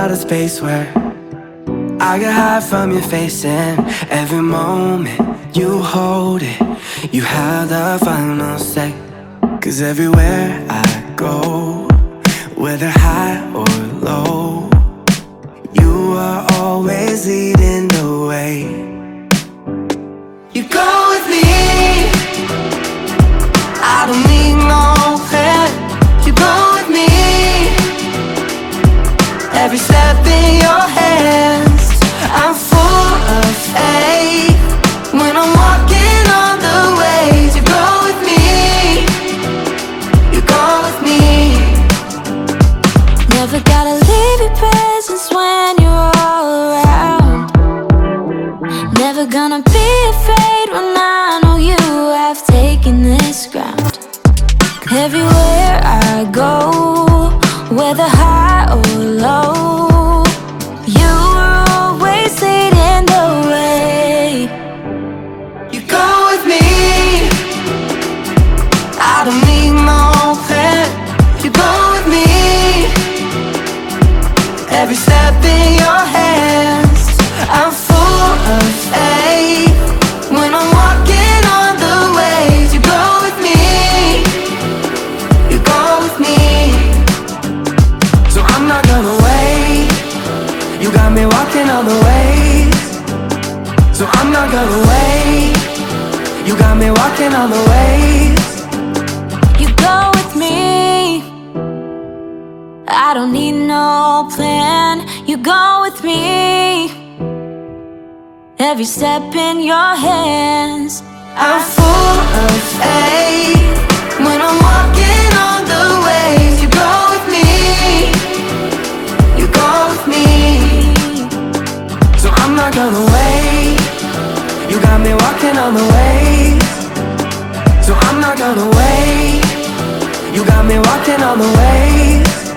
out of space where I can hide from your face, and every moment you hold it, you have the final say. 'Cause everywhere I go, whether high or low, you are always leading the way. You go with me, I don't need no plan. You go with me, every step in your hands. I'm full of faith when I'm walking on the waves. You go with me, you go with me. Never gotta leave your presence when you're all around. Never gonna be afraid when I know you have taken this ground. Everywhere I go, whether high or low, you are always leading the way. You go with me, I don't need no plan. You go with me, every step in your hands. I'm full of faith when I'm walking on the waves. You go with me, you go with me. So I'm not gonna wait, you got me walking on the waves. So I'm not gonna wait, you got me walking on the waves. You go with me, I don't need no plan. You go with me, every step in your hands. I'm full of faith when I'm walking on the waves. You go with me, you go with me. So I'm not gonna wait, you got me walking on the waves. So I'm not gonna wait, you got me walking on the waves.